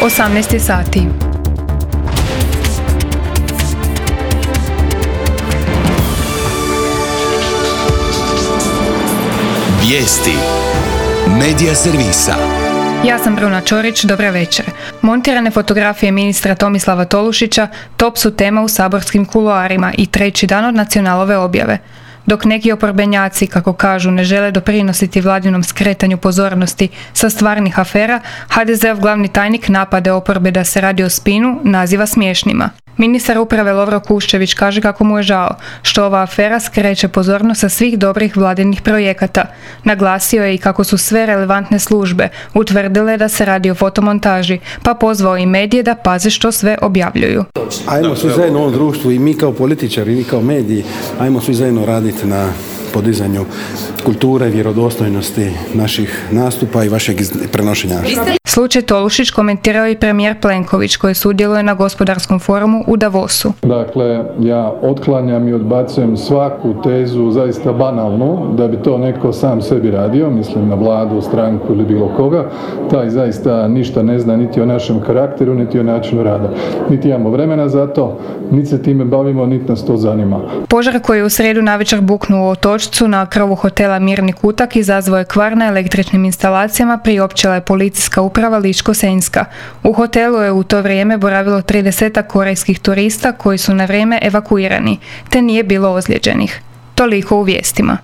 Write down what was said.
18 sati. Vijesti Medija servisa. Ja sam Bruna Čorić, dobra večer. Montirane fotografije ministra Tomislava Tolušića top su tema u saborskim kuloarima i treći dan od Nacionalove objave. Dok neki oporbenjaci, kako kažu, ne žele doprinositi vladinom skretanju pozornosti sa stvarnih afera, HDZ-ov glavni tajnik napade oporbe da se radi o spinu naziva smiješnima. Ministar uprave Lovro Kuščević kaže kako mu je žao što ova afera skreće pozornost sa svih dobrih vladinih projekata. Naglasio je i kako su sve relevantne službe utvrdile da se radi o fotomontaži, pa pozvao i medije da paze što sve objavljuju. Ajmo svi zajedno u ovom društvu, i mi kao političari i mi kao mediji, ajmo svi zajedno raditi na podizanju kulture, vjerodostojnosti naših nastupa i vašeg prenošenja. Slučaj Tolušić komentirao i premijer Plenković koji sudjeluje na gospodarskom forumu u Davosu. Dakle, ja otklanjam i odbacujem svaku tezu zaista banalnu da bi to neko sam sebi radio, mislim na vladu, stranku ili bilo koga. Taj zaista ništa ne zna niti o našem karakteru, niti o načinu rada. Niti imamo vremena za to, niti se time bavimo, niti nas to zanima. Požar koji je u srijedu navečer buknuo u Otočcu na krovu hotela Mirni Kutak izazvao je kvar na električnim instalacijama, priopćila je policijska uprava Ličko-senjska. U hotelu je u to vrijeme boravilo 30 korejskih turista koji su na vrijeme evakuirani, te nije bilo ozlijeđenih. Toliko u vijestima.